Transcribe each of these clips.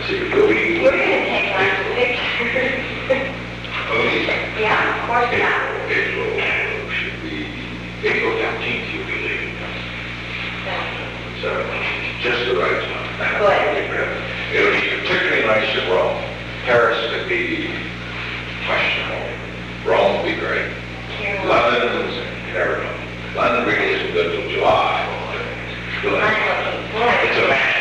See, we We're gonna take lots of pictures. Yeah, of course not. April should be, April 15th you'll be leaving. So, just the right time. Good. It'll be particularly nice in Rome. Paris could be questionable. Rome will be great. London, you never know. London really isn't good till July. I'm looking forward. It's a man.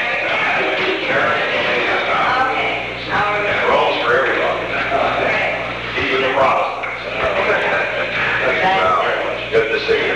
Okay. And Rome's for everyone. Even the Protestants. Thank you very much. Good to see you.